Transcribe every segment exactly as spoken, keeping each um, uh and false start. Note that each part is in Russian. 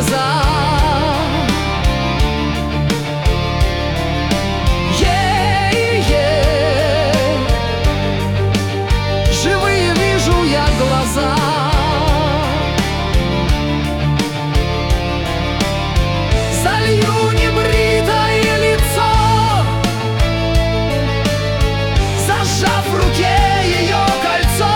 слеза. Живые вижу я глаза. Залью небритое лицо, зажав в руке ее кольцо.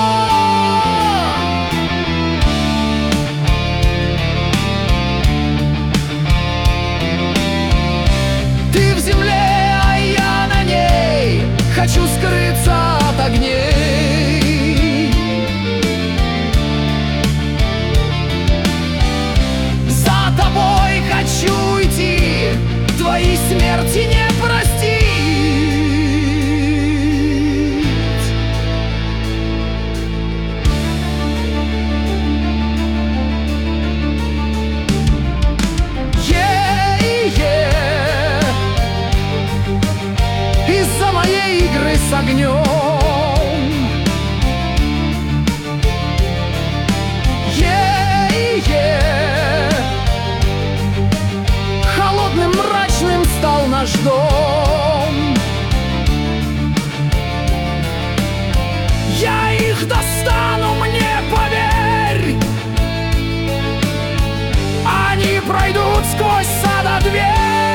Ты в земле, а я на ней, хочу скрыться от огней. За тобой хочу идти, твоей смерти не простить. Е-е-е. Из-за моей игры с огнем. Холодным, мрачным стал наш дом. Я их достану, мне поверь. Они пройдут сквозь сада дверь.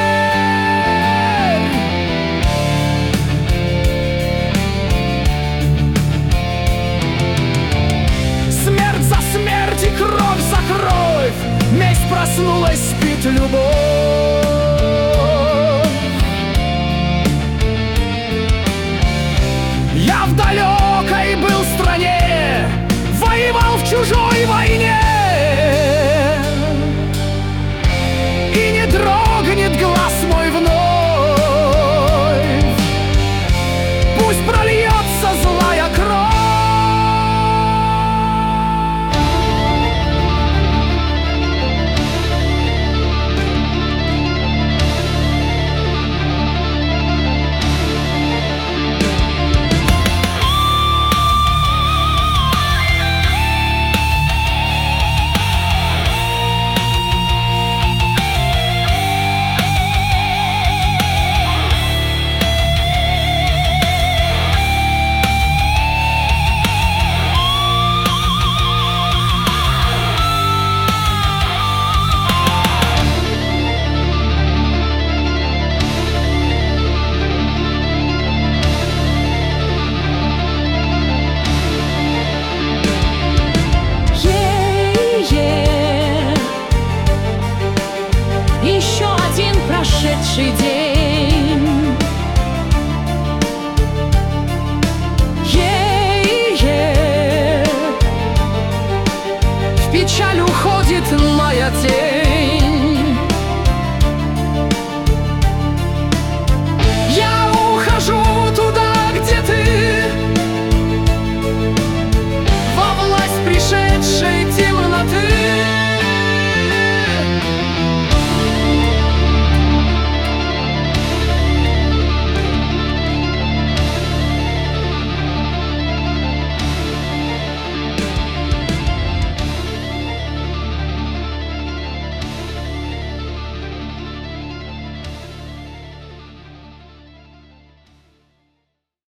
Смерть за смерть и кровь за кровь, месть проснулась, спит любовь. Я в далеком